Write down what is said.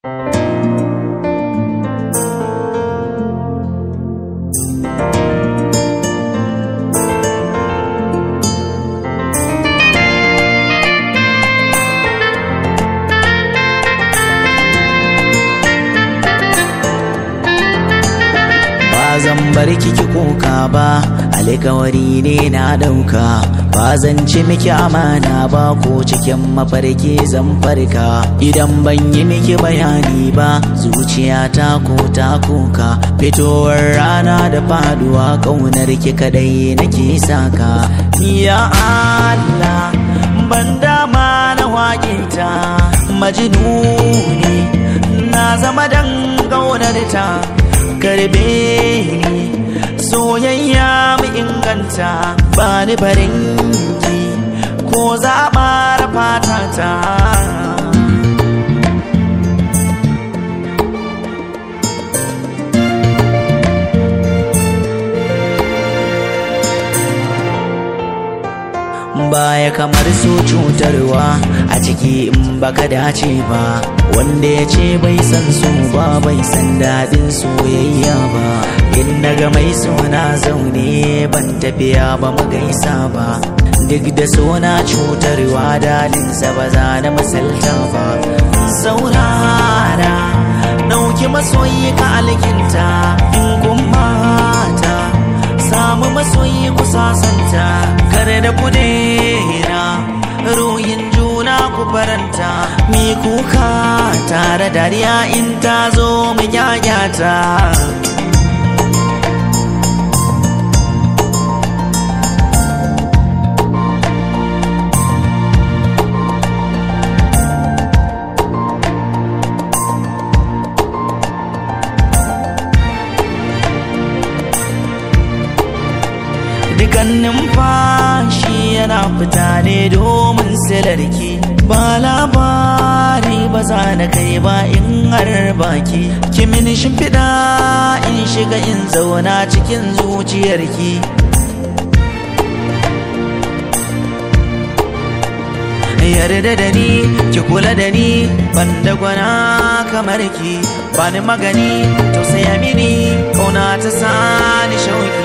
zan bar kiki kuka ba, alkawari ne na dauka, ba zan ci miki amana ba, ko cikin mafarki zan farka. Idan ban yi miki bayani ba, zuciyata ko ta kuka, fitowar rana da faduwa kaunar ki kadai nake saka. Ya Allah ban dama na waƙinta, majnuni na zama dan kaunar ta. Karbe ni soyayya mu inganta, ba ni barin ki ko zaɓar fatata. Baya kamar so cutarwa a ciki in baka dace ba, wanda ya ce bai san so ba bai san daɗin soyayya ba. In naga mai sona zaune ban tafiya ba mu gaisa ba, duk da sona cutarwa daɗinsa ba za na misalta ba. Saurara ɗauki masoyi ka alkinta, in kun mata samu masoyi ku sasanta. Kare da kudera ruhin juna ku faranta, mi kuka tare dariya in ta zo mu yayata. Dukan numfashi yana fita ne domin silarki, ba labari ba za na kai ba in har baki. Ki mini shimfiɗa in shiga in zauna cikin zuciyarki. Yarda da ni ki kula da ni, banda gwana kamar ki, bani magani tausaya mini, kauna ta sani shauki.